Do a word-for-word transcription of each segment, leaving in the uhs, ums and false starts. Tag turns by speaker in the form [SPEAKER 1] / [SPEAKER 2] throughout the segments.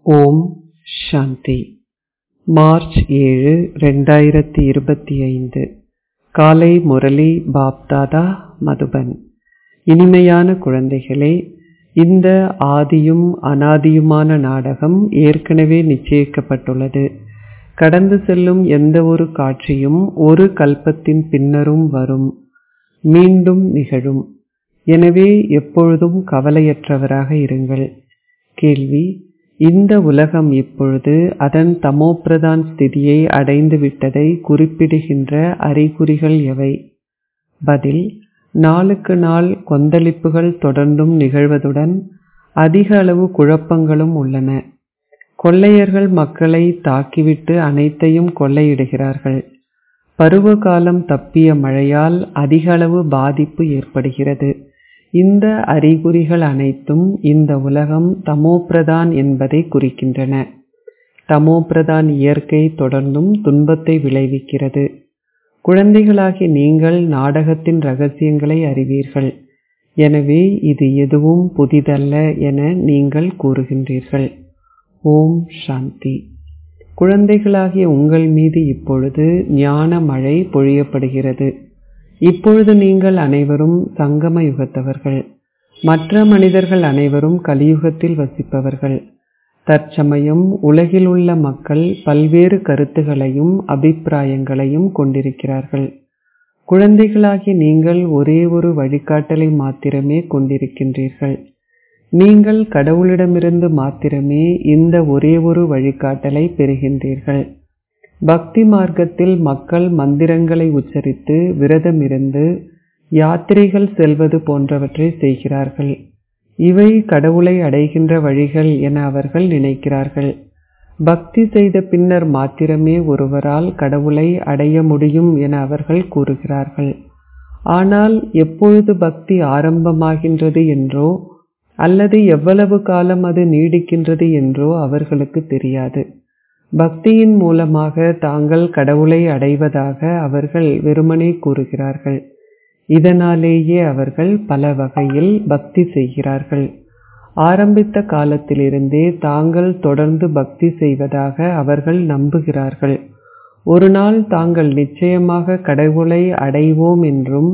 [SPEAKER 1] ஓம் சாந்தி. March ஏழு ரெண்டாயிரத்தி இருபத்தி ஐந்து. காலை முரளி பாப்தாதா மதுபன். இனிமையான குழந்தைகளே, இந்த ஆதியும் அனாதியுமான நாடகம் ஏற்கனவே நிச்சயிக்கப்பட்டுள்ளது. கடந்து செல்லும் எந்த ஒரு காட்சியும் ஒரு கல்பத்தின் பின்னரும் வரும், மீண்டும் நிகழும். எனவே எப்பொழுதும் கவலையற்றவராக இருங்கள். கேள்வி: இந்த உலகம் இப்பொழுது அதன் தமோபிரதான் ஸ்திதியை அடைந்து விட்டதை குறிப்பிடுகின்ற அறிகுறிகள் எவை? பதில்: நாளுக்கு நாள் கொந்தளிப்புகள் தொடர்ந்தும் நிகழ்வதுடன் அதிக அளவு குழப்பங்களும் உள்ளன. கொள்ளையர்கள் மக்களை தாக்கிவிட்டு அனைத்தையும் கொள்ளையிடுகிறார்கள். பருவகாலம் தப்பிய மழையால் அதிக அளவு பாதிப்பு ஏற்படுகிறது. இந்த அறிகுறிகள் அனைத்தும் இந்த உலகம் தமோபிரதான் என்பதை குறிக்கின்றன. தமோபிரதான் இயற்கை தொடர்ந்தும் துன்பத்தை விளைவிக்கிறது. குழந்தைகளாகி நீங்கள் நாடகத்தின் ரகசியங்களை அறிவீர்கள். எனவே இது எதுவும் புதிதல்ல என நீங்கள் கூறுகின்றீர்கள். ஓம் சாந்தி. குழந்தைகளாகிய உங்கள் மீது இப்பொழுது ஞான மழை பொழியப்படுகிறது. இப்பொழுது நீங்கள் அனைவரும் சங்கம யுகத்தவர்கள். மற்ற மனிதர்கள் அனைவரும் கலியுகத்தில் வசிப்பவர்கள். தற்சமயம் உலகில் உள்ள மக்கள் பல்வேறு கருத்துகளையும் அபிப்பிராயங்களையும் கொண்டிருக்கிறார்கள். குழந்தைகளாகி நீங்கள் ஒரே ஒரு வழிகாட்டலை மாத்திரமே கொண்டிருக்கின்றீர்கள். நீங்கள் கடவுளிடமிருந்து மாத்திரமே இந்த ஒரே ஒரு வழிகாட்டலை பெறுகின்றீர்கள். பக்தி மார்க்கத்தில் மக்கள் மந்திரங்களை உச்சரித்து விரதமிருந்து யாத்திரைகள் செல்வது போன்றவற்றை செய்கிறார்கள். இவை கடவுளை அடைகின்ற வழிகள் என அவர்கள் நினைக்கிறார்கள். பக்தி செய்த பின்னர் மாத்திரமே ஒருவரால் கடவுளை அடைய முடியும் என அவர்கள் கூறுகிறார்கள். ஆனால் எப்பொழுது பக்தி ஆரம்பமாகின்றது என்றோ அல்லது எவ்வளவு காலம் அது நீடிக்கின்றது என்றோ அவர்களுக்கு தெரியாது. பக்தியின் மூலமாக தாங்கள் கடவுளை அடைவதாக அவர்கள் வெறுமனே கூறுகிறார்கள். இதனாலேயே அவர்கள் பல வகையில் பக்தி செய்கிறார்கள். ஆரம்பித்த காலத்திலிருந்தே தாங்கள் தொடர்ந்து பக்தி செய்வதாக அவர்கள் நம்புகிறார்கள். ஒரு நாள் தாங்கள் நிச்சயமாக கடவுளை அடைவோம் என்றும்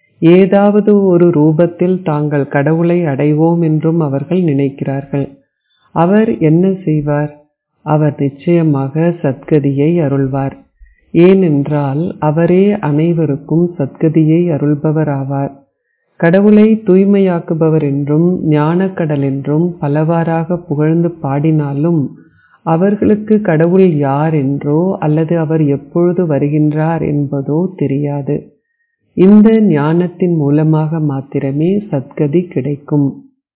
[SPEAKER 1] ஏதாவது ஒரு ரூபத்தில் தாங்கள் கடவுளை அடைவோம் என்றும் அவர்கள் நினைக்கிறார்கள். அவர் என்ன செய்வார்? அவர் நிச்சயமாக சத்கதியை அருள்வார். ஏனென்றால் அவரே அனைவருக்கும் சத்கதியை அருள்பவர் ஆவார். கடவுளை தூய்மையாக்குபவர் என்றும் ஞானக்கடல் என்றும் பலவாறாக புகழ்ந்து பாடினாலும் அவர்களுக்கு கடவுள் யார் என்றோ அல்லது அவர் எப்பொழுது வருகின்றார் என்பதோ தெரியாது. இந்த ஞானத்தின் மூலமாக மாத்திரமே சத்கதி கிடைக்கும்.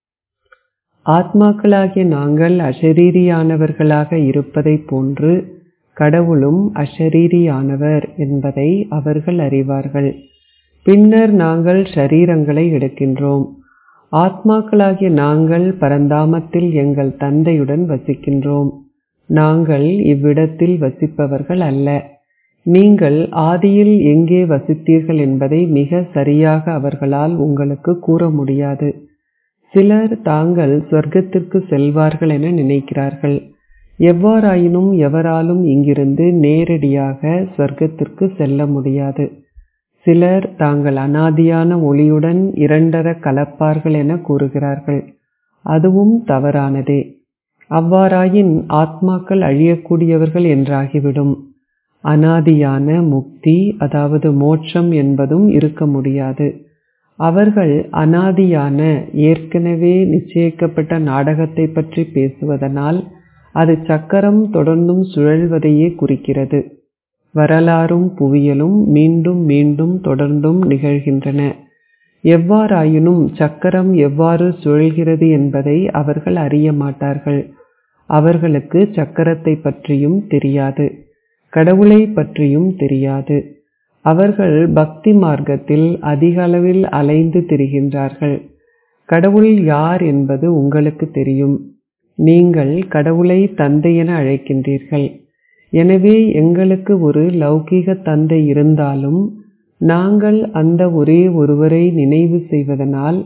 [SPEAKER 1] ஆத்மாக்களாகிய நாங்கள் அஷரீரியானவர்களாக இருப்பதை போன்று கடவுளும் அஷரீரியானவர் என்பதை அவர்கள் அறிவார்கள். பின்னர் நாங்கள் ஷரீரங்களை எடுக்கின்றோம். ஆத்மாக்களாகிய நாங்கள் பரந்தாமத்தில் எங்கள் தந்தையுடன் வசிக்கின்றோம். நாங்கள் இவ்விடத்தில் வசிப்பவர்கள் அல்ல. நீங்கள் ஆதியில் எங்கே வசித்தீர்கள் என்பதை மிக சரியாக அவர்களால் உங்களுக்கு கூற முடியாது. சிலர் தாங்கள் சொர்க்கத்திற்கு செல்வார்கள் என நினைக்கிறார்கள். எவ்வாறாயினும் எவராலும் இங்கிருந்து நேரடியாக சொர்க்கத்திற்கு செல்ல முடியாது. சிலர் தாங்கள் அனாதியான ஒளியுடன் இரண்டர கலப்பார்கள் என கூறுகிறார்கள். அதுவும் தவறானதே. அவ்வாறாயின் ஆத்மாக்கள் அழியக்கூடியவர்கள் என்றாகிவிடும். அனாதியான முக்தி, அதாவது மோட்சம் என்பதும் இருக்க முடியாது. அவர்கள் அனாதியான ஏற்கனவே நிச்சயிக்கப்பட்ட நாடகத்தை பற்றி பேசுவதனால் அது சக்கரம் தொடர்ந்தும் சுழல்வதையே குறிக்கிறது. வரலாறும் புவியலும் மீண்டும் மீண்டும் தொடர்ந்தும் நிகழ்கின்றன. எவ்வாறாயினும் சக்கரம் எவ்வாறு சுழல்கிறது என்பதை அவர்கள் அறிய மாட்டார்கள். அவர்களுக்கு சக்கரத்தை பற்றியும் தெரியாது, கடவுளை பற்றியும் தெரியாது. அவர்கள் பக்தி மார்க்கத்தில் அதிக அளவில் அலைந்து திரிகின்றார்கள். கடவுள் யார் என்பது உங்களுக்கு தெரியும். நீங்கள் கடவுளை தந்தை என அழைக்கின்றீர்கள். எனவே எங்களுக்கு ஒரு லௌகீக தந்தை இருந்தாலும் நாங்கள் அந்த ஒரே ஒருவரை நினைவு செய்வதனால்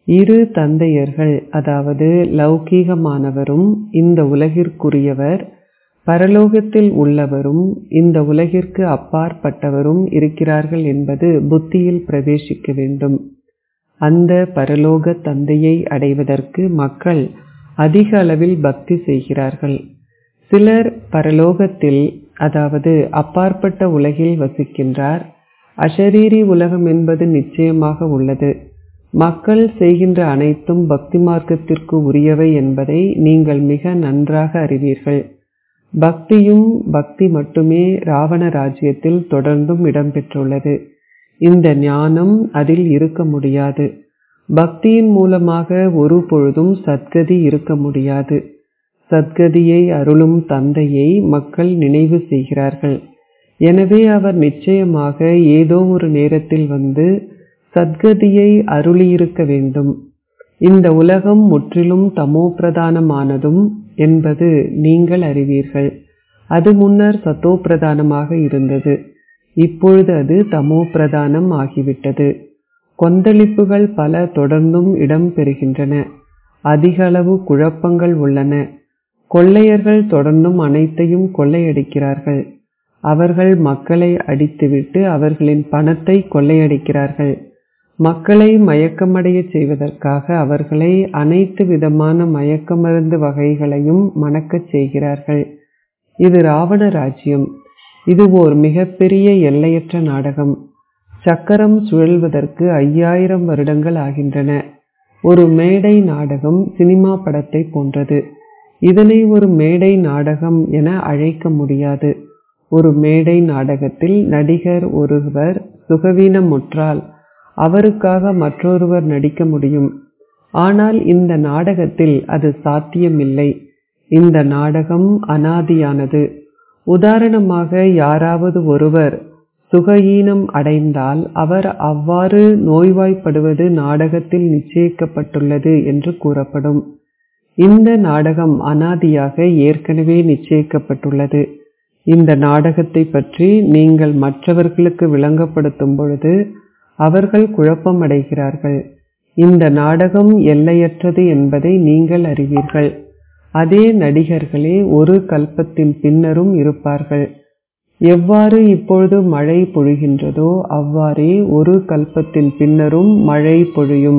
[SPEAKER 1] இரு தந்தையர்கள், அதாவது லௌகீகமானவரும் இந்த உலகிற்குரியவர், பரலோகத்தில் உள்ளவரும் இந்த உலகிற்கு அப்பாற்பட்டவரும் இருக்கிறார்கள் என்பது புத்தியில் பிரவேசிக்க வேண்டும். அந்த பரலோக தந்தையை அடைவதற்கு மக்கள் அதிக அளவில் பக்தி செய்கிறார்கள். சிலர் பரலோகத்தில், அதாவது அப்பாற்பட்ட உலகில் வசிக்கின்றார். அஷரீரி உலகம் என்பது நிச்சயமாக உள்ளது. மக்கள் செய்கின்ற அனைத்தும் பக்தி மார்க்கத்திற்கு உரியவை என்பதை நீங்கள் மிக நன்றாக அறிவீர்கள். பக்தியும் பக்தி மட்டுமே ராவண ராஜ்யத்தில் தொடர்ந்தும் இடம்பெற்றுள்ளது. இந்த ஞானம் அதில் இருக்க முடியாது. பக்தியின் மூலமாக ஒரு பொழுதும் சத்கதி இருக்க முடியாது. சத்கதியை அருளும் தந்தையை மக்கள் நினைவு செய்கிறார்கள். எனவே அவர் நிச்சயமாக ஏதோ ஒரு நேரத்தில் வந்து சத்கதியை அருளியிருக்க வேண்டும். இந்த உலகம் முற்றிலும் தமோ பிரதானமானதும் என்பது நீங்கள் அறிவீர்கள். அது முன்னர் சத்தோ பிரதானமாக இருந்தது. இப்பொழுது அது தமோ பிரதானம் ஆகிவிட்டது. கொந்தளிப்புகள் பல தொடர்ந்தும் இடம் பெறுகின்றன. அதிக அளவு குழப்பங்கள் உள்ளன. கொள்ளையர்கள் தொடர்ந்தும் அனைத்தையும் கொள்ளையடிக்கிறார்கள். அவர்கள் மக்களை அடித்துவிட்டு அவர்களின் பணத்தை கொள்ளையடிக்கிறார்கள். மக்களை மயக்கமடைய செய்வதற்காக அவர்களை அனைத்து விதமான மயக்க மருந்து வகைகளையும் மணக்கச் செய்கிறார்கள். இது ராவண ராஜ்யம். இது ஓர் மிகப்பெரிய எல்லையற்ற நாடகம். சக்கரம் சுழல்வதற்கு ஐயாயிரம் வருடங்கள் ஆகின்றன. ஒரு மேடை நாடகம் சினிமா படத்தை போன்றது. இதனை ஒரு மேடை நாடகம் என அழைக்க முடியாது. ஒரு மேடை நாடகத்தில் நடிகர் ஒருவர் சுகவீனமுற்றால் அவருக்காக மற்றொருவர் நடிக்க முடியும். ஆனால் இந்த நாடகத்தில் அது சாத்தியமில்லை. இந்த நாடகம் அனாதியானது. உதாரணமாக, யாராவது ஒருவர் சுகஈனம் அடைந்தால் அவர் அவ்வாறு நோய்வாய்ப்படுவது நாடகத்தில் நிச்சயிக்கப்பட்டுள்ளது என்று கூறப்படும். இந்த நாடகம் அனாதியாக ஏற்கனவே நிச்சயிக்கப்பட்டுள்ளது. இந்த நாடகத்தை பற்றி நீங்கள் மற்றவர்களுக்கு விளங்கப்படுத்தும் பொழுது அவர்கள் குழப்பமடைகிறார்கள். இந்த நாடகம் எல்லையற்றது என்பதை நீங்கள் அறிவீர்கள். அதே நடிகர்களே ஒரு கல்பத்தின் பின்னரும் இருப்பார்கள். எவ்வாறு இப்பொழுது மழை பொழிகின்றதோ அவ்வாறே ஒரு கல்பத்தின் பின்னரும் மழை பொழியும்.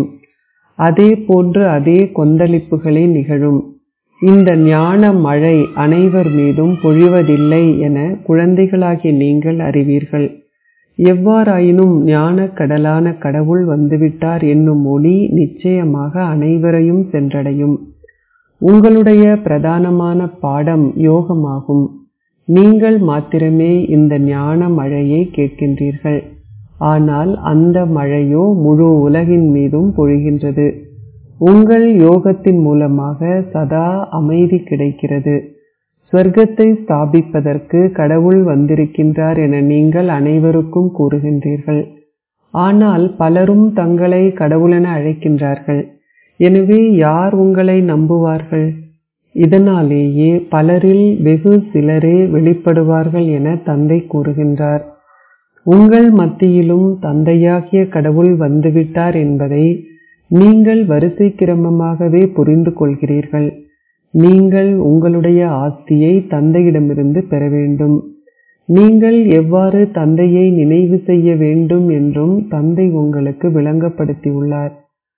[SPEAKER 1] அதே போன்று அதே கொந்தளிப்புகளே நிகழும். இந்த ஞான மழை அனைவர் மீதும் பொழிவதில்லை என குழந்தைகளாகிய நீங்கள் அறிவீர்கள். எவ்வாறாயினும் ஞான கடலான கடவுள் வந்துவிட்டார் என்னும் ஒளி நிச்சயமாக அனைவரையும் சென்றடையும். உங்களுடைய பிரதானமான பாடம் யோகமாகும். நீங்கள் மாத்திரமே இந்த ஞான மழையை கேட்கின்றீர்கள். ஆனால் அந்த மழையோ முழு உலகின் மீதும் பொழிகின்றது. உங்கள் யோகத்தின் மூலமாக சதா அமைதி கிடைக்கிறது. ஸ்வர்க்கத்தை ஸ்தாபிப்பதற்கு கடவுள் வந்திருக்கின்றார் என நீங்கள் அனைவருக்கும் கூறுகின்றீர்கள். ஆனால் பலரும் தங்களை கடவுளென அழைக்கின்றார்கள். எனவே யார் உங்களை நம்புவார்கள்? இதனாலேயே பலரில் வெகு சிலரே வெளிப்படுவார்கள் என தந்தை கூறுகின்றார். உங்கள் மத்தியிலும் தந்தையாகிய கடவுள் வந்துவிட்டார் என்பதை நீங்கள் வரிசை கிரமமாகவே புரிந்து கொள்கிறீர்கள். நீங்கள் உங்களுடைய ஆஸ்தியை தந்தையிடமிருந்து பெற வேண்டும். நீங்கள் எவ்வாறு தந்தையை நினைவு செய்ய வேண்டும் என்றும் தந்தை உங்களுக்கு விளங்கப்படுத்தியுள்ளார்.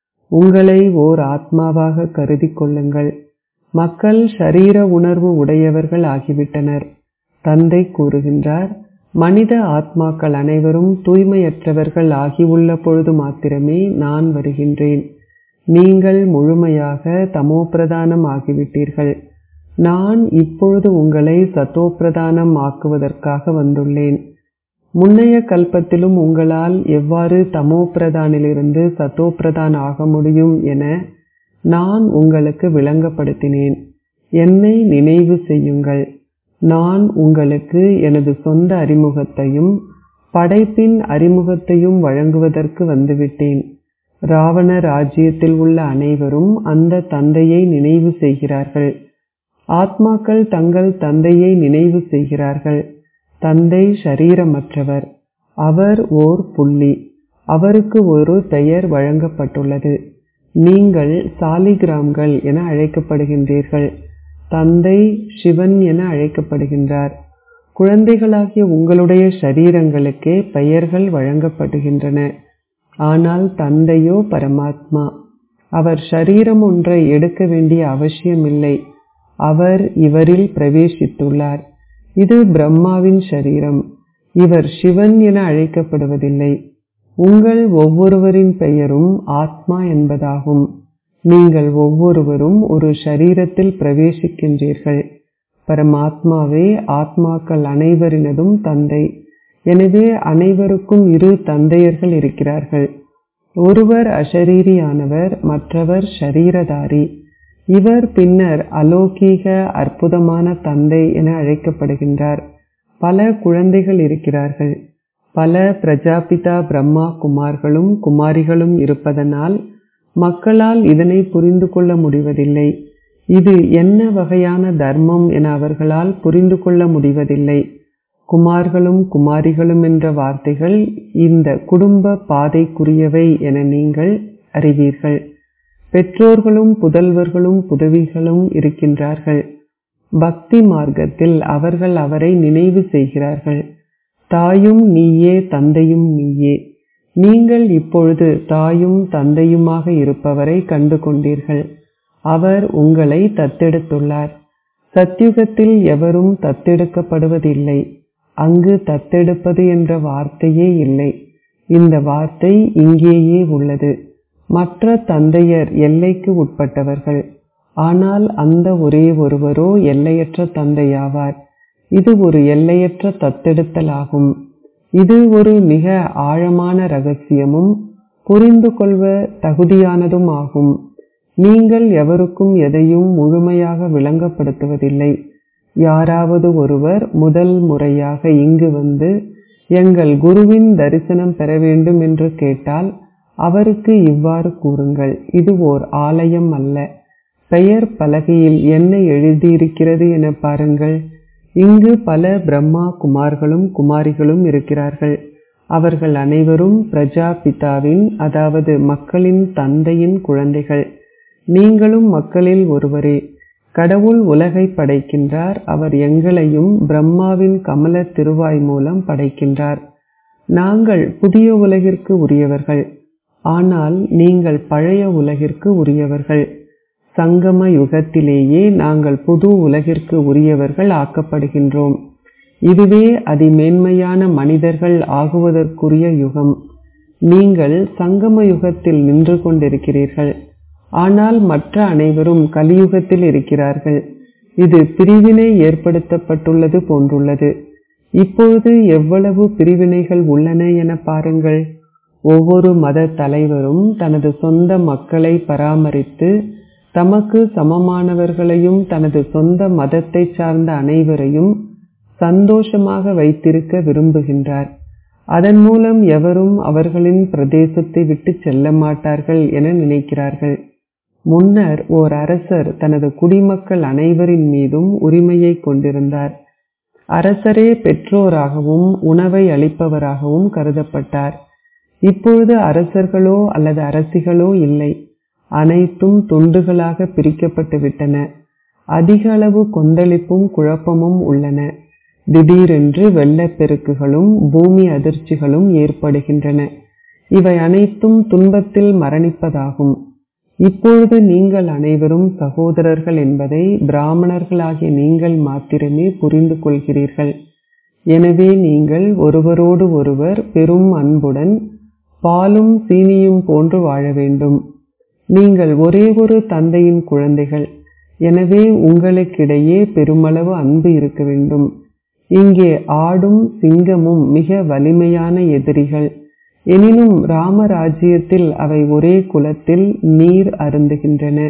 [SPEAKER 1] உங்களை ஓர் ஆத்மாவாக கருதி கொள்ளுங்கள். மக்கள் ஷரீர உணர்வு உடையவர்கள் ஆகிவிட்டனர். தந்தை கூறுகின்றார், மனித ஆத்மாக்கள் அனைவரும் தூய்மையற்றவர்கள் ஆகியுள்ள பொழுது மாத்திரமே நான் வருகின்றேன். நீங்கள் முழுமையாக தமோபிரதானம் ஆகிவிட்டீர்கள். நான் இப்பொழுது உங்களை சத்தோப்பிரதானம் ஆக்குவதற்காக வந்துள்ளேன். முன்னைய கல்பத்திலும் உங்களால் எவ்வாறு தமோபிரதானிலிருந்து சத்தோப்பிரதான் ஆக முடியும் என நான் உங்களுக்கு விளங்கப்படுத்தினேன். என்னை நினைவு செய்யுங்கள். நான் உங்களுக்கு எனது சொந்த அறிமுகத்தையும் படைப்பின் அறிமுகத்தையும் வழங்குவதற்கு வந்துவிட்டேன். ராவண ராஜ்யத்தில் உள்ள அனைவரும் அந்த தந்தையை நினைவு செய்கிறார்கள். ஆத்மாக்கள் தங்கள் தந்தையை நினைவு செய்கிறார்கள். தந்தை ஷரீரமற்றவர். அவர் ஓர் புள்ளி. அவருக்கு ஒரு பெயர் வழங்கப்பட்டுள்ளது. நீங்கள் சாலிகிராம்கள் என அழைக்கப்படுகின்றீர்கள். தந்தை சிவன் என அழைக்கப்படுகின்றார். குழந்தைகளாகிய உங்களுடைய சரீரங்களுக்கே பெயர்கள் வழங்கப்படுகின்றன. ஆனால் தந்தையோ பரமாத்மா. அவர் சரீரம் ஒன்றை எடுக்க வேண்டிய அவசியமில்லை. அவர் இவரில் பிரவேசித்துள்ளார். இது பிரம்மாவின் சரீரம். இவர் சிவன் என அழைக்கப்படுவதில்லை. உங்கள் ஒவ்வொருவரின் பெயரும் ஆத்மா என்பதாகும். நீங்கள் ஒவ்வொருவரும் ஒரு சரீரத்தில் பிரவேசிக்கின்றீர்கள். பரமாத்மாவே ஆத்மாக்கள் அனைவரினதும் தந்தை. எனவே அனைவருக்கும் இரு தந்தையர்கள் இருக்கிறார்கள். ஒருவர் அஷரீரியானவர், மற்றவர் ஷரீரதாரி. இவர் பின்னர் அலௌகீக அற்புதமான தந்தை என அழைக்கப்படுகின்றார். பல குழந்தைகள் இருக்கிறார்கள். பல பிரஜாபிதா பிரம்மா குமார்களும் குமாரிகளும் இருப்பதனால் மக்களால் இதனை புரிந்து கொள்ள முடிவதில்லை. இது என்ன வகையான தர்மம் என அவர்களால் புரிந்து கொள்ள முடிவதில்லை. குமார்களும் குமாரிகளும் என்ற வார்த்தைகள் இந்த குடும்ப பாதைக்குரியவை என நீங்கள் அறிவீர்கள். பெற்றோர்களும் புதல்வர்களும் புதவிகளும் இருக்கின்றார்கள். பக்தி மார்க்கத்தில் அவர்கள் அவரை நினைவு செய்கிறார்கள். தாயும் நீயே, தந்தையும் நீயே. நீங்கள் இப்பொழுது தாயும் தந்தையுமாக இருப்பவரை கண்டு கொண்டீர்கள். அவர் உங்களை தத்தெடுத்துள்ளார். சத்யுகத்தில் எவரும் தத்தெடுக்கப்படுவதில்லை. அங்கு தத்தெடுப்பது என்ற வார்த்தையே இல்லை. இந்த வார்த்தை இங்கேயே உள்ளது. மற்ற தந்தையர் எல்லைக்கு உட்பட்டவர்கள். ஆனால் அந்த ஒரே ஒருவரோ எல்லையற்ற தந்தையாவார். இது ஒரு எல்லையற்ற தத்தெடுத்தல் ஆகும். இது ஒரு மிக ஆழமான ரகசியமும் புரிந்து கொள்வ தகுதியானதும் ஆகும். நீங்கள் எவருக்கும் எதையும் முழுமையாக விளங்கப்படுத்துவதில்லை. யாராவது ஒருவர் முதல் முறையாக இங்கு வந்து எங்கள் குருவின் தரிசனம் பெற வேண்டும் என்று கேட்டால் அவருக்கு இவ்வாறு கூறுங்கள், இது ஓர் ஆலயம் அல்ல. பெயர் பலகையில் என்ன எழுதியிருக்கிறது என பாருங்கள். இங்கு பல பிரம்மா குமார்களும் குமாரிகளும் இருக்கிறார்கள். அவர்கள் அனைவரும் பிரஜாபிதாவின், அதாவது மக்களின் தந்தையின் குழந்தைகள். நீங்களும் மக்களில் ஒருவரே. கடவுள் உலகை படைக்கின்றார். அவர் எங்களையும் பிரம்மாவின் கமல திருவாய் மூலம் படைக்கின்றார். நாங்கள் புதிய உலகிற்கு உரியவர்கள். ஆனால் நீங்கள் பழைய உலகிற்கு உரியவர்கள். சங்கம யுகத்திலேயே நாங்கள் புது உலகிற்கு உரியவர்கள் ஆக்கப்படுகின்றோம். இதுவே அதிமேன்மையான மனிதர்கள் ஆகுவதற்குரிய யுகம். நீங்கள் சங்கம யுகத்தில் நின்று கொண்டிருக்கிறீர்கள். ஆனால் மற்ற அனைவரும் கலியுகத்தில் இருக்கிறார்கள். இது பிரிவினை ஏற்படுத்தப்பட்டுள்ளது போன்றுள்ளது. இப்பொழுது எவ்வளவு பிரிவினைகள் உள்ளன என பாருங்கள். ஒவ்வொரு மத தலைவரும் தனது சொந்த மக்களை பராமரித்து தமக்கு சமமானவர்களையும் தனது சொந்த மதத்தை சார்ந்த அனைவரையும் சந்தோஷமாக வைத்திருக்க விரும்புகின்றார். அதன் மூலம் எவரும் அவர்களின் பிரதேசத்தை விட்டு செல்ல மாட்டார்கள் என நினைக்கிறார்கள். முன்னர் ஓர் அரசர் தனது குடிமக்கள் அனைவரின் மீதும் உரிமையை கொண்டிருந்தார். அரசரே பெற்றோராகவும் உணவை அளிப்பவராகவும் கருதப்பட்டார். இப்பொழுது அரசர்களோ அல்லது அரசிகளோ இல்லை. அனைத்தும் துண்டுகளாக பிரிக்கப்பட்டு விட்டன. அதிக அளவு கொந்தளிப்பும் குழப்பமும் உள்ளன. திடீரென்று வெள்ளப்பெருக்குகளும் பூமி அதிர்ச்சிகளும் ஏற்படுகின்றன. இவை அனைத்தும் துன்பத்தில் மரணிப்பதாகும். இப்பொழுது நீங்கள் அனைவரும் சகோதரர்கள் என்பதை பிராமணர்களாகிய நீங்கள் மாத்திரமே புரிந்து கொள்கிறீர்கள். எனவே நீங்கள் ஒருவரோடு ஒருவர் பெரும் அன்புடன் பாலும் சீனியும் போன்று வாழ வேண்டும். நீங்கள் ஒரே ஒரு தந்தையின் குழந்தைகள். எனவே உங்களுக்கிடையே பெருமளவு அன்பு இருக்க வேண்டும். இங்கே ஆடும் சிங்கமும் மிக வலிமையான எதிரிகள். எனினும் ராமராஜ்யத்தில் அவை ஒரே குலத்தில் நீர் அருந்துகின்றன.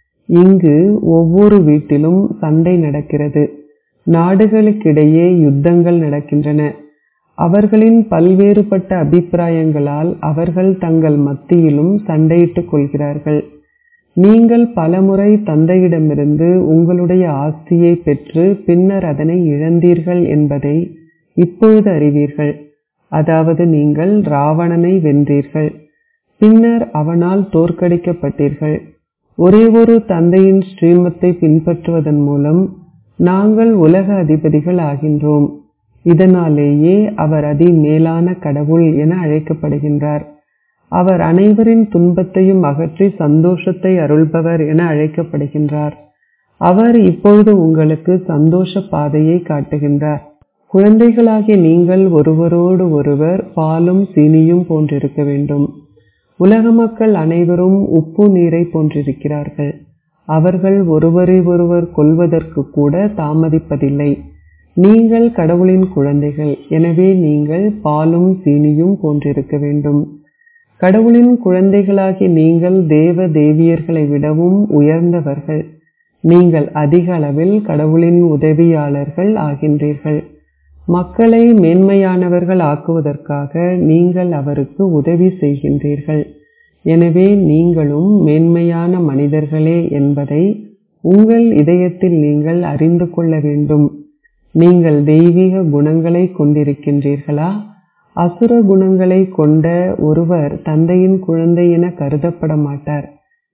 [SPEAKER 1] இங்கு ஒவ்வொரு வீட்டிலும் சண்டை நடக்கிறது. நாடுகளுக்கிடையே யுத்தங்கள் நடக்கின்றன. அவர்களின் பல்வேறுபட்ட அபிப்பிராயங்களால் அவர்கள் தங்கள் மத்தியிலும் சண்டையிட்டுக் கொள்கிறார்கள். நீங்கள் பலமுறை தந்தையிடமிருந்து உங்களுடைய ஆஸ்தியை பெற்று பின்னர் அதனை இழந்தீர்கள் என்பதை இப்பொழுது அறிவீர்கள். அதாவது நீங்கள் ராவணனை வென்றீர்கள். பின்னர் அவனால் தோற்கடிக்கப்பட்டீர்கள். ஒரே ஒரு தந்தையின் ஸ்ரீமத்தை பின்பற்றுவதன் மூலம் நாங்கள் உலக அதிபதிகள் ஆகின்றோம். இதனாலேயே அவர் அதி மேலான கடவுள் என அழைக்கப்படுகின்றார். அவர் அனைவரின் துன்பத்தையும் அகற்றி சந்தோஷத்தை அருள்பவர் என அழைக்கப்படுகின்றார். அவர் இப்பொழுது உங்களுக்கு சந்தோஷ பாதையை காட்டுகின்றார். குழந்தைகளாகிய நீங்கள் ஒருவரோடு ஒருவர் பாலும் சீனியும் போன்றிருக்க வேண்டும். உலக மக்கள் அனைவரும் உப்பு நீரை போன்றிருக்கிறார்கள். அவர்கள் ஒருவரை ஒருவர் கொல்வதற்கு கூட தாமதிப்பதில்லை. நீங்கள் கடவுளின் குழந்தைகள், எனவே நீங்கள் பாலும் சீனியும் போன்றிருக்க வேண்டும். கடவுளின் குழந்தைகளாகி நீங்கள் தேவ தேவியர்களை விடவும் உயர்ந்தவர்கள். நீங்கள் அதிக அளவில் கடவுளின் உதவியாளர்கள் ஆகின்றீர்கள். மக்களை மேன்மையானவர்கள் ஆக்குவதற்காக நீங்கள் அவருக்கு உதவி செய்கின்றீர்கள். எனவே நீங்களும் மேன்மையான மனிதர்களே என்பதை உங்கள் இதயத்தில் நீங்கள் அறிந்து கொள்ள வேண்டும். நீங்கள் தெய்வீக குணங்களை கொண்டிருக்கின்றீர்களா? அசுர குணங்களை கொண்ட ஒருவர் தந்தையின் குழந்தை என கருதப்பட மாட்டார்.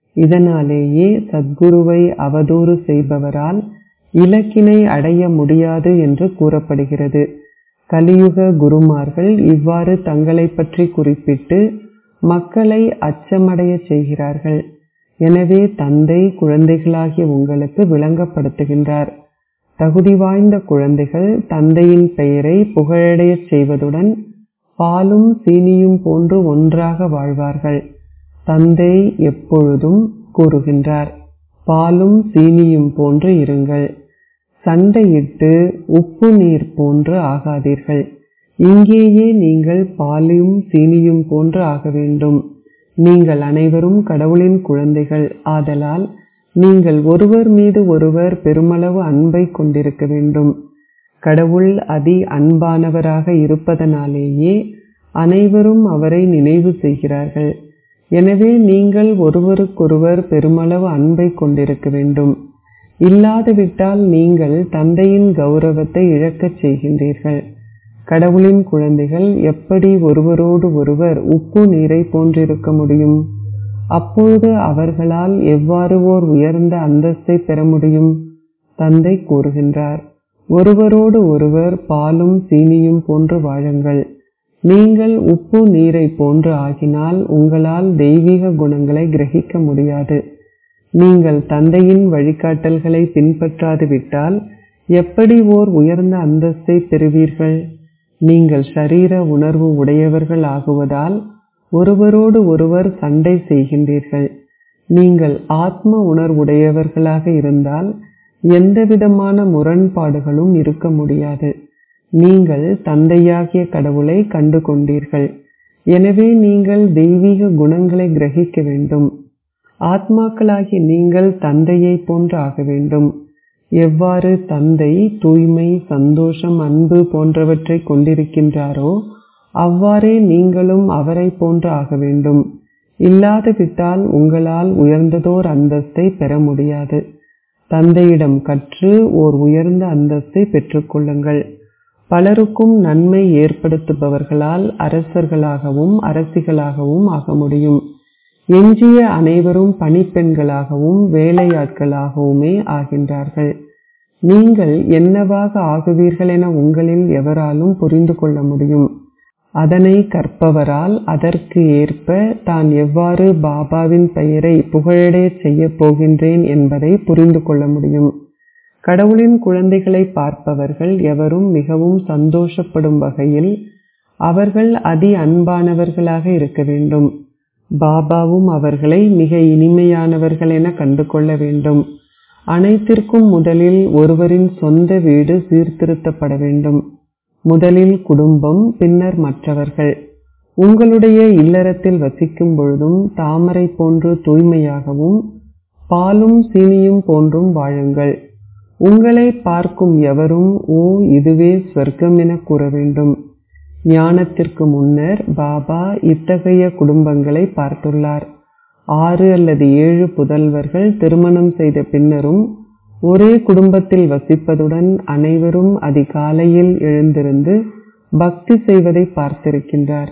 [SPEAKER 1] இதனாலேயே சத்குருவை அவதூறு செய்பவரால் இலக்கினை அடைய முடியாது என்று கூறப்படுகிறது. கலியுக குருமார்கள் இவ்வாறு தங்களை பற்றி குறிப்பிட்டு மக்களை அச்சமடைய செய்கிறார்கள். எனவே தந்தை குழந்தைகளாகிய உங்களுக்கு விளங்கப்படுத்துகின்றார். தகுதி வாய்ந்த குழந்தைகள் தந்தையின் பெயரை புகழடைய செய்வதுடன் பாலும் சீனியும் போன்று ஒன்றாக வாழ்வார்கள். தந்தை எப்பொழுதும் கூறுகின்றார், பாலும் சீனியும் போன்று இருங்கள். சண்டையிட்டு உப்பு நீர் போன்று ஆகாதீர்கள். இங்கேயே நீங்கள் பாலும் சீனியும் போன்று ஆக வேண்டும். நீங்கள் அனைவரும் கடவுளின் குழந்தைகள் ஆதலால் நீங்கள் ஒருவர் மீது ஒருவர் பெருமளவு அன்பை கொண்டிருக்க வேண்டும். கடவுள் அதி அன்பானவராக இருப்பதனாலேயே அனைவரும் அவரை நினைவு செய்கிறார்கள். எனவே நீங்கள் ஒருவருக்கொருவர் பெருமளவு அன்பை கொண்டிருக்க வேண்டும். இல்லாதுவிட்டால் நீங்கள் தந்தையின் கௌரவத்தை இழக்கச் செய்கின்றீர்கள். கடவுளின் குழந்தைகள் எப்படி ஒருவரோடு ஒருவர் உப்பு நீரை போன்றிருக்க முடியும்? அப்பொழுது அவர்களால் எவ்வாறு ஓர் உயர்ந்த அந்தஸ்தை பெற முடியும்? தந்தை கூறுகின்றார், ஒருவரோடு ஒருவர் பாலும் சீனியும் போன்று வாழுங்கள். நீங்கள் உப்பு நீரை போன்று ஆகினால் உங்களால் தெய்வீக குணங்களை கிரகிக்க முடியாது. நீங்கள் தந்தையின் வழிகாட்டல்களை பின்பற்றாது விட்டால் எப்படி ஓர் உயர்ந்த அந்தஸ்தை பெறுவீர்கள்? நீங்கள் ஷரீர உணர்வு உடையவர்கள் ஆகுவதால் ஒருவரோடு ஒருவர் சண்டை செய்கின்றீர்கள். நீங்கள் ஆத்ம உணர்வுடையவர்களாக இருந்தால் எந்தவிதமான முரண்பாடுகளும் இருக்க முடியாது. நீங்கள் தந்தையாகிய கடவுளை கண்டு கொண்டீர்கள். எனவே நீங்கள் தெய்வீக குணங்களை கிரகிக்க வேண்டும். ஆத்மாக்களாகிய நீங்கள் தந்தையை போன்று ஆக வேண்டும். எவ்வாறு தந்தை தூய்மை, சந்தோஷம், அன்பு போன்றவற்றை கொண்டிருக்கின்றாரோ அவ்வாறே நீங்களும் அவரை போன்று ஆக வேண்டும். இல்லாதுவிட்டால் உங்களால் உயர்ந்ததோர் அந்தஸ்தை பெற முடியாது. தந்தையிடம் கற்று ஓர் உயர்ந்த அந்தஸ்தை பெற்றுக்கொள்ளுங்கள். பலருக்கும் நன்மை ஏற்படுத்துபவர்களால் அரசர்களாகவும் அரசிகளாகவும் ஆக முடியும். எஞ்சிய அனைவரும் பணிப்பெண்களாகவும் வேலையாட்களாகவுமே ஆகின்றார்கள். நீங்கள் என்னவாக ஆகுவீர்கள் என உங்களில் எவராலும் புரிந்து கொள்ள முடியும். அதனை கற்பவரால் அதற்கு ஏற்ப தான் எவ்வாறு பாபாவின் பெயரை புகழடைய செய்ய போகின்றேன் என்பதை புரிந்து கொள்ள முடியும். கடவுளின் குழந்தைகளை பார்ப்பவர்கள் எவரும் மிகவும் சந்தோஷப்படும் வகையில் அவர்கள் அதி அன்பானவர்களாக இருக்க வேண்டும். பாபாவும் அவர்களை மிக இனிமையானவர்கள் என கண்டு கொள்ள வேண்டும். அனைத்திற்கும் முதலில் ஒருவரின் சொந்த வீடு சீர்திருத்தப்பட வேண்டும். முதலில் குடும்பம், பின்னர் மற்றவர்கள். உங்களுடைய இல்லறத்தில் வசிக்கும் பொழுதும் தாமரை போன்று தூய்மையாகவும் பாலும் சீனியும் போன்றும் வாழுங்கள். உங்களை பார்க்கும் எவரும் ஓ இதுவே ஸ்வர்க்கம் என கூற வேண்டும். ஞானத்திற்கு முன்னர் பாபா இத்தகைய குடும்பங்களை பார்த்துள்ளார். ஆறு அல்லது ஏழு புதல்வர்கள் திருமணம் செய்த பின்னரும் ஒரே குடும்பத்தில் வசிப்பதுடன் அனைவரும் அதிகாலையில் எழுந்திருந்து பக்தி செய்வதை பார்த்திருக்கின்றார்.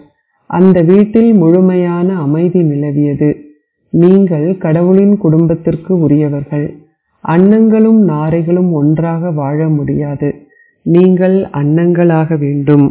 [SPEAKER 1] அந்த வீட்டில் முழுமையான அமைதி நிலவியது. நீங்கள் கடவுளின் குடும்பத்திற்கு உரியவர்கள். அன்னங்களும் நாரைகளும் ஒன்றாக வாழ முடியாது. நீங்கள் அன்னங்களாக வேண்டும்.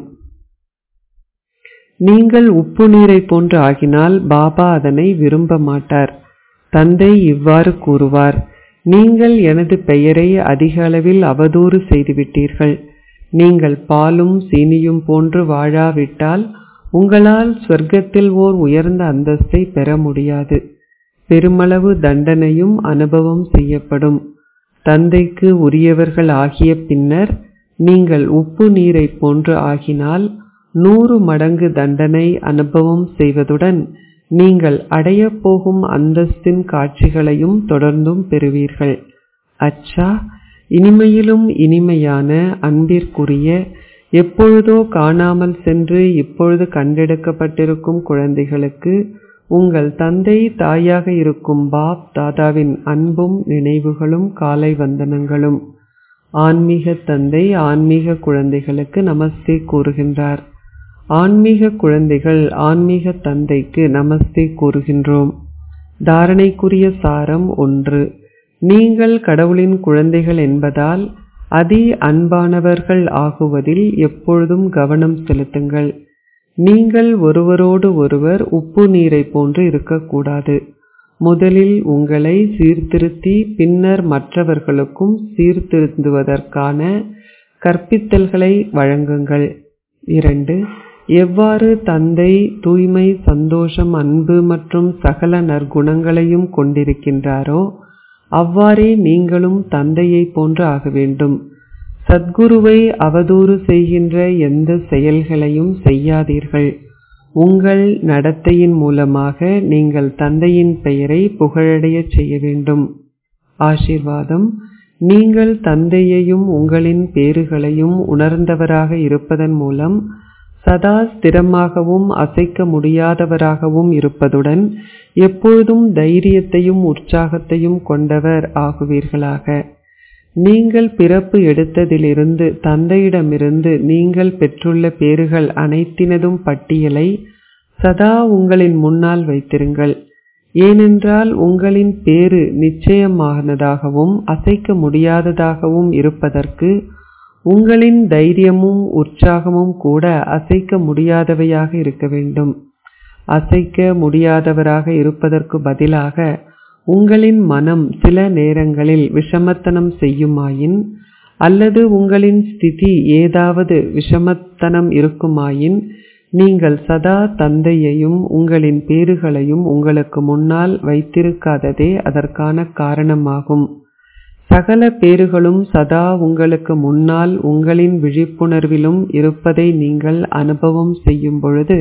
[SPEAKER 1] நீங்கள் உப்பு நீரை போன்று ஆகினால் பாபா அதனை விரும்ப மாட்டார். தந்தை இவ்வாறு கூறுவார், நீங்கள் எனது பெயரை அதிக அளவில் அவதூறு செய்துவிட்டீர்கள். நீங்கள் பாலும் சீனியும் போன்று வாழாவிட்டால் உங்களால் சொர்க்கத்தில் ஓர் உயர்ந்த அந்தஸ்தை பெற முடியாது. பெருமளவு தண்டனையும் அனுபவம் செய்யப்படும். தந்தைக்கு உரியவர்கள் ஆகிய பின்னர் நீங்கள் உப்பு நீரை போன்று ஆகினால் நூறு மடங்கு தண்டனை அனுபவம் செய்வதுடன் நீங்கள் அடைய போகும் அந்தஸ்தின் காட்சிகளையும் தொடர்ந்தும் பெறுவீர்கள். அச்சா, இனிமையிலும் இனிமையான அன்பிற்குரிய, எப்பொழுதோ காணாமல் சென்று இப்பொழுது கண்டெடுக்கப்பட்டிருக்கும் குழந்தைகளுக்கு உங்கள் தந்தை தாயாக இருக்கும் பாப் தாதாவின் அன்பும் நினைவுகளும் காலை வந்தனங்களும். ஆன்மீக தந்தை ஆன்மீக குழந்தைகளுக்கு நமஸ்தே கூறுகின்றார். ஆன்மீக குழந்தைகள் ஆன்மீக தந்தைக்கு நமஸ்தே கூறுகின்றோம். தாரணைக்குரிய சாரம் ஒன்று. நீங்கள் கடவுளின் குழந்தைகள் என்பதால் அதி அன்பானவர்கள் ஆகுவதில் எப்பொழுதும் கவனம் செலுத்துங்கள். நீங்கள் ஒருவரோடு ஒருவர் உப்பு நீரை போன்று இருக்கக்கூடாது. முதலில் உங்களை சீர்திருத்தி பின்னர் மற்றவர்களுக்கும் சீர்திருந்துவதற்கான கற்பித்தல்களை வழங்குங்கள். இரண்டு. எவ்வாறு தந்தை தூய்மை, சந்தோஷம், அன்பு மற்றும் சகல நற்குணங்களையும் கொண்டிருக்கின்றாரோ அவ்வாறே நீங்களும் தந்தையை போன்று ஆக வேண்டும். சத்குருவை அவதூறு செய்கின்ற எந்த செயல்களையும் செய்யாதீர்கள். உங்கள் நடத்தையின் மூலமாக நீங்கள் தந்தையின் பெயரை புகழடைய செய்ய வேண்டும். ஆசீர்வாதம். நீங்கள் தந்தையையும் உங்களின் பேறுகளையும் உணர்ந்தவராக இருப்பதன் மூலம் சதா ஸ்திரமாகவும் அசைக்க முடியாதவராகவும் இருப்பதுடன் எப்பொழுதும் தைரியத்தையும் உற்சாகத்தையும் கொண்டவர் ஆகுவீர்களாக. நீங்கள் பிறப்பு எடுத்ததிலிருந்து தந்தையிடமிருந்து நீங்கள் பெற்றுள்ள பேறுகள் அனைத்தினதும் பட்டியலை சதா உங்களின் முன்னால் வைத்திருங்கள். ஏனென்றால் உங்களின் பேறு நிச்சயமானதாகவும் அசைக்க முடியாததாகவும் இருப்பதற்கு உங்களின் தைரியமும் உற்சாகமும் கூட அசைக்க முடியாதவையாக இருக்க வேண்டும். அசைக்க முடியாதவராக இருப்பதற்கு பதிலாக உங்களின் மனம் சில நேரங்களில் விஷமத்தனம் செய்யுமாயின் அல்லது உங்களின் ஸ்திதி ஏதாவது விஷமத்தனம் இருக்குமாயின் நீங்கள் சதா தந்தையையும் உங்களின் பேறுகளையும் உங்களுக்கு முன்னால் வைத்திருக்காததே அதற்கான காரணமாகும். சகல பேறுகளும் சதா உங்களுக்கு முன்னால் உங்களின் விழிப்புணர்விலும் இருப்பதை நீங்கள் அனுபவம் செய்யும் பொழுது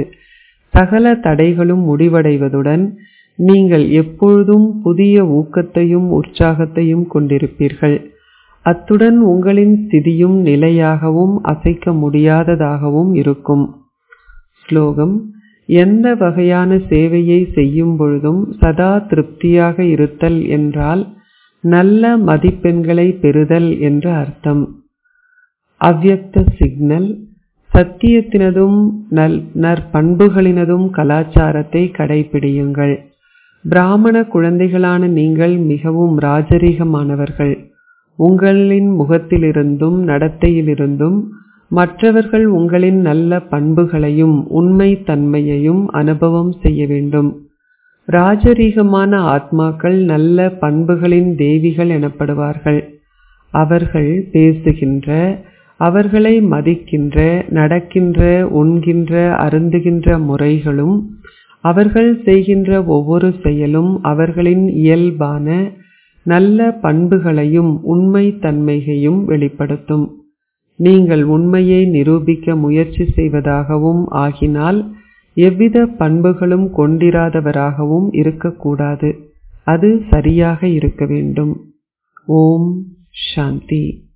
[SPEAKER 1] சகல தடைகளும் முடிவடைவதுடன் நீங்கள் எப்பொழுதும் புதிய ஊக்கத்தையும் உற்சாகத்தையும் கொண்டிருப்பீர்கள். அத்துடன் உங்களின் ஸ்திதியும் நிலையாகவும் அசைக்க முடியாததாகவும் இருக்கும். ஸ்லோகம். எந்த வகையான சேவையை செய்யும் பொழுதும் சதா திருப்தியாக இருத்தல் என்றால் நல்ல மதிப்பெண்களை பெறுதல் என்று அர்த்தம். அவ்யக்த சிக்னல். சத்தியத்தினதும் நல் நற்பண்புகளினதும் கலாச்சாரத்தை கடைபிடியுங்கள். பிராமண குழந்தைகளான நீங்கள் மிகவும் ராஜரீகமானவர்கள். உங்களின் முகத்திலிருந்தும் நடத்தையிலிருந்தும் மற்றவர்கள் உங்களின் நல்ல பண்புகளையும் உண்மை தன்மையையும் அனுபவம் செய்ய வேண்டும். ராஜரீகமான ஆத்மாக்கள் நல்ல பண்புகளின் தேவிகள் எனப்படுவார்கள். அவர்கள் பேசுகின்ற, அவர்களை மதிக்கின்ற, நடக்கின்ற, உண்கின்ற, அருந்துகின்ற முறைகளும் அவர்கள் செய்கின்ற ஒவ்வொரு செயலும் அவர்களின் இயல்பான நல்ல பண்புகளையும் உண்மை தன்மையையும் வெளிப்படுத்தும். நீங்கள் உண்மையை நிரூபிக்க முயற்சி செய்வதாகவும் ஆகினால் எவ்வித பண்புகளும் கொண்டிராதவராகவும் இருக்கக்கூடாது. அது சரியாக இருக்க வேண்டும். ஓம் சாந்தி.